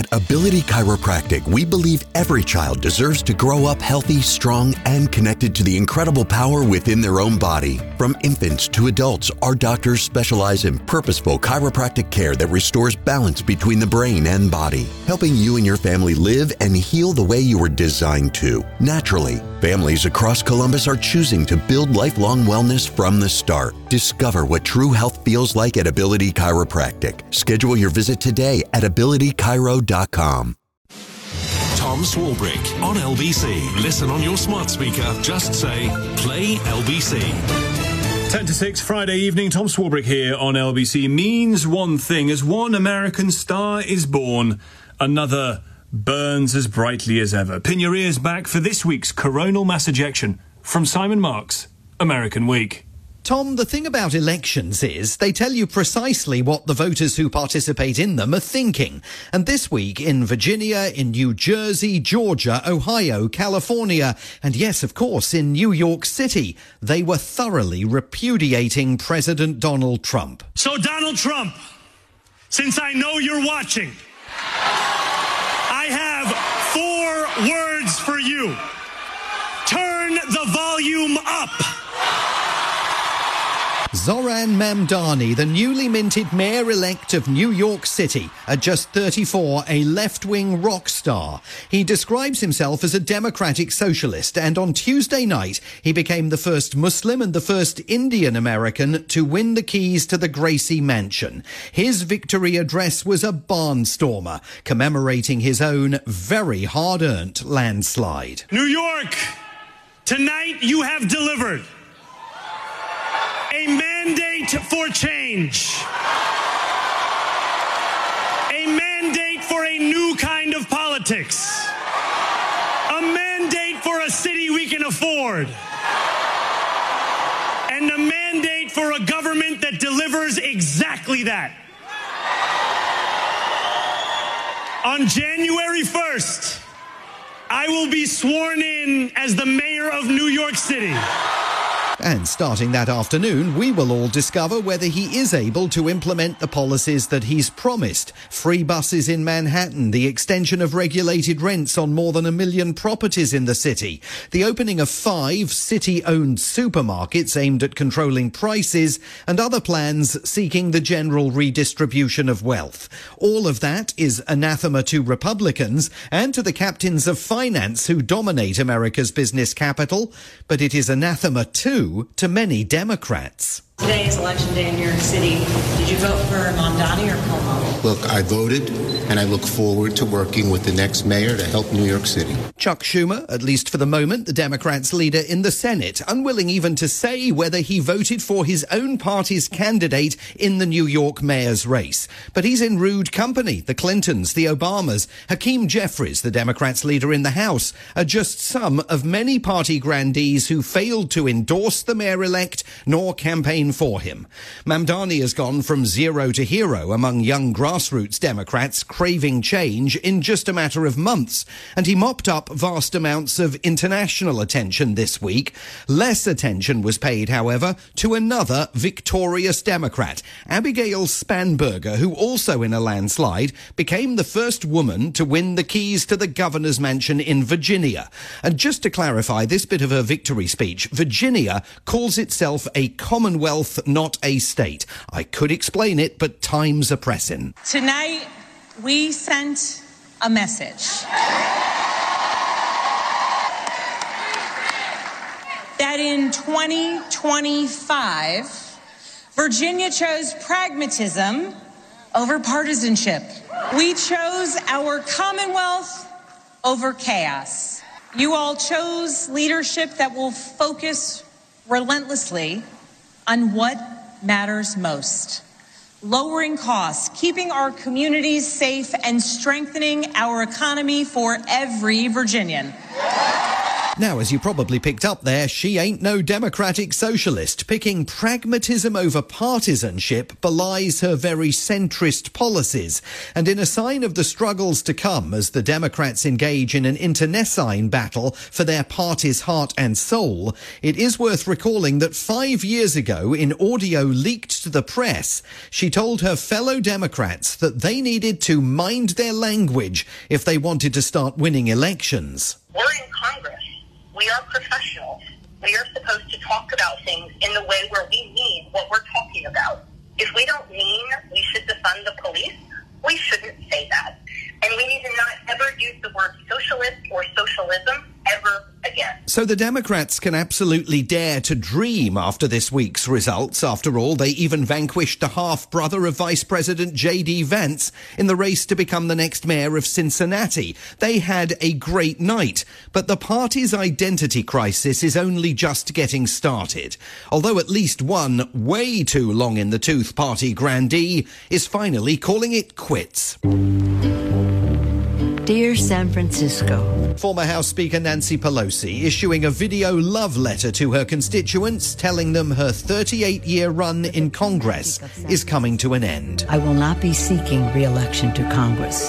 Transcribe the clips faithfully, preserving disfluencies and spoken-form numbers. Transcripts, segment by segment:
At Ability Chiropractic, we believe every child deserves to grow up healthy, strong, and connected to the incredible power within their own body. From infants to adults, our doctors specialize in purposeful chiropractic care that restores balance between the brain and body, helping you and your family live and heal the way you were designed to, naturally. Families across Columbus are choosing to build lifelong wellness from the start. Discover what true health feels like at Ability Chiropractic. Schedule your visit today at ability chiro dot com. Tom Swarbrick on L B C. Listen on your smart speaker. Just say, play L B C. ten to six, Friday evening. Tom Swarbrick here on L B C. Means one thing. As one American star is born, another burns as brightly as ever. Pin your ears back for this week's coronal mass ejection from Simon Marks, American Week. Tom, the thing about elections is they tell you precisely what the voters who participate in them are thinking. And this week in Virginia, in New Jersey, Georgia, Ohio, California, and yes, of course, in New York City, they were thoroughly repudiating President Donald Trump. So, Donald Trump, since I know you're watching, I have four words for you. Turn the volume up. Zoran Mamdani, the newly minted mayor-elect of New York City, at just thirty-four, a left-wing rock star. He describes himself as a democratic socialist, and on Tuesday night, he became the first Muslim and the first Indian American to win the keys to the Gracie Mansion. His victory address was a barnstormer, commemorating his own very hard-earned landslide. New York, tonight you have delivered a mandate for change. A mandate for a new kind of politics. A mandate for a city we can afford. And a mandate for a government that delivers exactly that. On January first, I will be sworn in as the mayor of New York City. And starting that afternoon, we will all discover whether he is able to implement the policies that he's promised. Free buses in Manhattan, the extension of regulated rents on more than a million properties in the city, the opening of five city-owned supermarkets aimed at controlling prices, and other plans seeking the general redistribution of wealth. All of that is anathema to Republicans and to the captains of finance who dominate America's business capital, but it is anathema too to many Democrats. Today is election day in New York City. Did you vote for Mamdani or Cuomo? Look, I voted, and I look forward to working with the next mayor to help New York City. Chuck Schumer, at least for the moment, the Democrats' leader in the Senate, unwilling even to say whether he voted for his own party's candidate in the New York mayor's race. But he's in rude company. The Clintons, the Obamas, Hakeem Jeffries, the Democrats' leader in the House, are just some of many party grandees who failed to endorse the mayor-elect nor campaign for him. Mamdani has gone from zero to hero among young grassroots Democrats craving change in just a matter of months, and he mopped up vast amounts of international attention this week. Less attention was paid, however, to another victorious Democrat, Abigail Spanberger, who also in a landslide became the first woman to win the keys to the governor's mansion in Virginia. And just to clarify this bit of her victory speech, Virginia calls itself a Commonwealth, not a state. I could explain it, but times are pressing. Tonight, we sent a message that in twenty twenty-five, Virginia chose pragmatism over partisanship. We chose our Commonwealth over chaos. You all chose leadership that will focus relentlessly on what matters most. Lowering costs, keeping our communities safe, and strengthening our economy for every Virginian. Now, as you probably picked up there, she ain't no democratic socialist. Picking pragmatism over partisanship belies her very centrist policies. And in a sign of the struggles to come as the Democrats engage in an internecine battle for their party's heart and soul, it is worth recalling that five years ago, in audio leaked to the press, she told her fellow Democrats that they needed to mind their language if they wanted to start winning elections. We're in Congress. We are professionals. We are supposed to talk about things in the way where we mean what we're talking about. If we don't mean we should defund the police, we shouldn't say that. And we need to not ever use the word socialist or socialism ever again. So the Democrats can absolutely dare to dream after this week's results. After all, they even vanquished the half-brother of Vice President J D Vance in the race to become the next mayor of Cincinnati. They had a great night, but the party's identity crisis is only just getting started. Although at least one way too long in the tooth party grandee is finally calling it quits. Dear San Francisco. Former House Speaker Nancy Pelosi issuing a video love letter to her constituents, telling them her thirty-eight-year run in Congress is coming to an end. I will not be seeking re-election to Congress.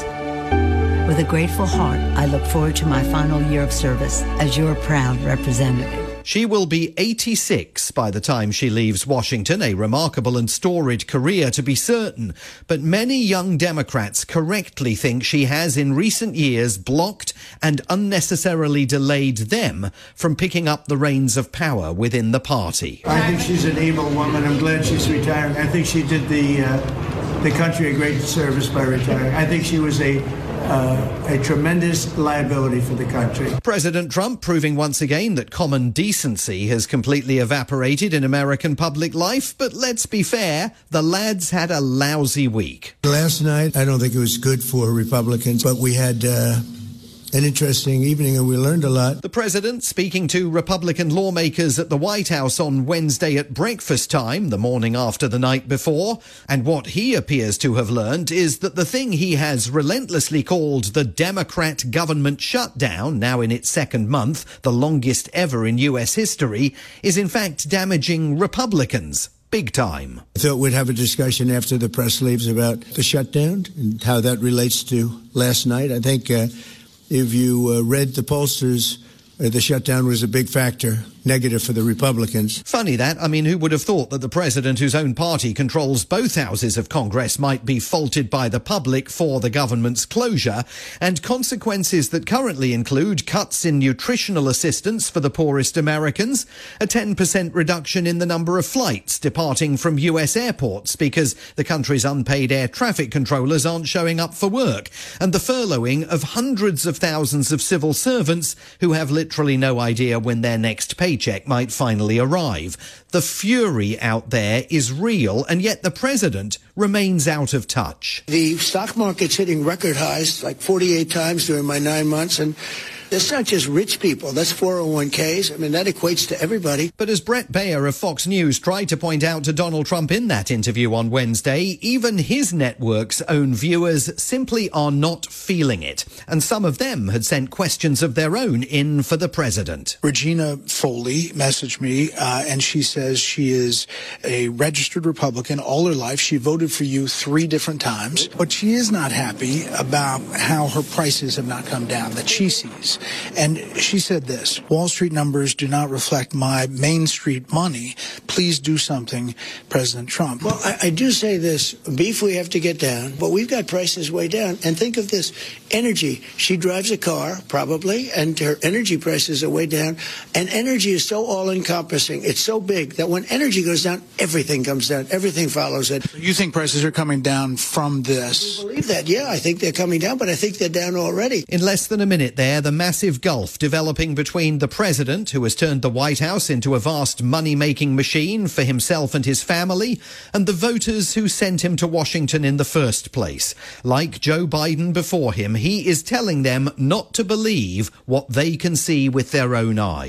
With a grateful heart, I look forward to my final year of service as your proud representative. She will be eighty-six by the time she leaves Washington, a remarkable and storied career to be certain. But many young Democrats correctly think she has in recent years blocked and unnecessarily delayed them from picking up the reins of power within the party. I think she's an able woman. I'm glad she's retiring. I think she did the, uh, the country a great service by retiring. I think she was a Uh, a tremendous liability for the country. President Trump proving once again that common decency has completely evaporated in American public life. But let's be fair, the lads had a lousy week. Last night, I don't think it was good for Republicans, but we had uh, an interesting evening and we learned a lot. The president speaking to Republican lawmakers at the White House on Wednesday at breakfast time, the morning after the night before. And what he appears to have learned is that the thing he has relentlessly called the Democrat government shutdown, now in its second month, the longest ever in U S history, is in fact damaging Republicans. Big time. I thought we'd have a discussion after the press leaves about the shutdown and how that relates to last night. I think uh, if you uh, read the pollsters, uh, the shutdown was a big factor, negative for the Republicans. Funny that. I mean, who would have thought that the president, whose own party controls both houses of Congress, might be faulted by the public for the government's closure, and consequences that currently include cuts in nutritional assistance for the poorest Americans, a ten percent reduction in the number of flights departing from U S airports because the country's unpaid air traffic controllers aren't showing up for work, and the furloughing of hundreds of thousands of civil servants who have literally no idea when their next pay check might finally arrive. The fury out there is real, and yet the president remains out of touch. The stock market's hitting record highs like forty-eight times during my nine months, and that's not just rich people. That's four oh one k's. I mean, that equates to everybody. But as Brett Baer of Fox News tried to point out to Donald Trump in that interview on Wednesday, even his network's own viewers simply are not feeling it. And some of them had sent questions of their own in for the president. Regina Foley messaged me, uh, and she says she is a registered Republican all her life. She voted for you three different times, but she is not happy about how her prices have not come down that she sees. And she said this: Wall Street numbers do not reflect my Main Street money. Please do something, President Trump. Well, I, I do say this. Beef we have to get down, but we've got prices way down. And think of this. Energy. She drives a car, probably, and her energy prices are way down. And energy is so all-encompassing. It's so big that when energy goes down, everything comes down. Everything follows it. So you think prices are coming down from this? I believe that. Yeah, I think they're coming down, but I think they're down already. In less than a minute there, the massive gulf developing between the president, who has turned the White House into a vast money-making machine for himself and his family, and the voters who sent him to Washington in the first place. Like Joe Biden before him, he is telling them not to believe what they can see with their own eyes.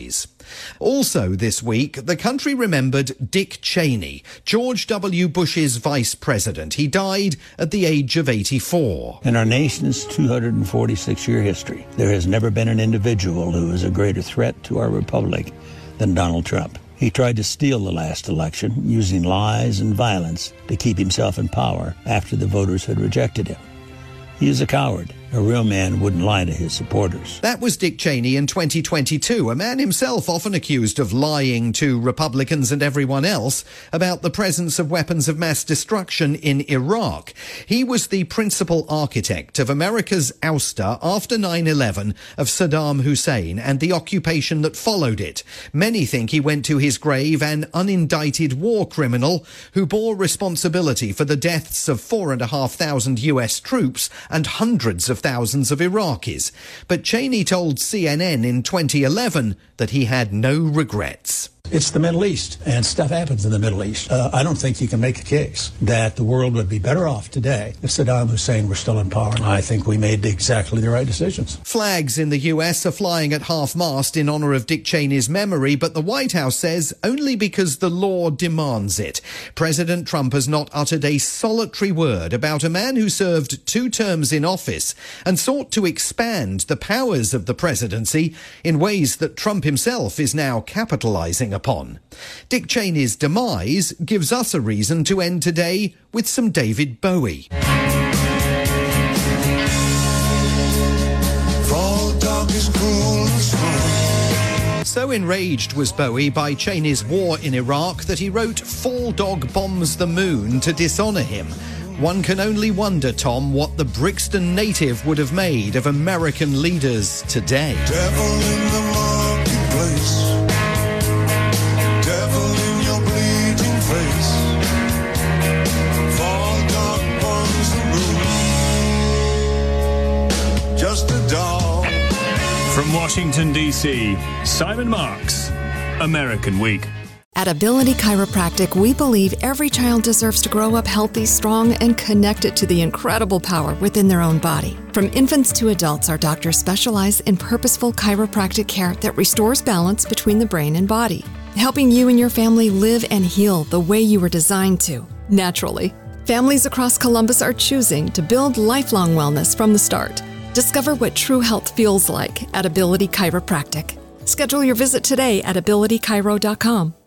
Also this week, the country remembered Dick Cheney, George W. Bush's vice president. He died at the age of eighty-four. In our nation's two hundred forty-six year history, there has never been an individual who is a greater threat to our republic than Donald Trump. He tried to steal the last election using lies and violence to keep himself in power after the voters had rejected him. He is a coward. A real man wouldn't lie to his supporters. That was Dick Cheney in twenty twenty-two, a man himself often accused of lying to Republicans and everyone else about the presence of weapons of mass destruction in Iraq. He was the principal architect of America's ouster after nine eleven of Saddam Hussein and the occupation that followed it. Many think he went to his grave an unindicted war criminal who bore responsibility for the deaths of four and a half thousand U S troops and hundreds of thousands of Iraqis. But Cheney told C N N in twenty eleven that he had no regrets. It's the Middle East, and stuff happens in the Middle East. Uh, I don't think you can make a case that the world would be better off today if Saddam Hussein were still in power. I think we made exactly the right decisions. Flags in the U S are flying at half-mast in honour of Dick Cheney's memory, but the White House says only because the law demands it. President Trump has not uttered a solitary word about a man who served two terms in office and sought to expand the powers of the presidency in ways that Trump himself is now capitalising upon. Dick Cheney's demise gives us a reason to end today with some David Bowie. So enraged was Bowie by Cheney's war in Iraq that he wrote Fall Dog Bombs the Moon to dishonour him. One can only wonder, Tom, what the Brixton native would have made of American leaders today. Devil in the marketplace, devil in your bleeding face, fall dog bombs the moon, just a dog. From Washington, D C, Simon Marks, American Week. At Ability Chiropractic, we believe every child deserves to grow up healthy, strong, and connected to the incredible power within their own body. From infants to adults, our doctors specialize in purposeful chiropractic care that restores balance between the brain and body, helping you and your family live and heal the way you were designed to, naturally. Families across Columbus are choosing to build lifelong wellness from the start. Discover what true health feels like at Ability Chiropractic. Schedule your visit today at ability chiro dot com.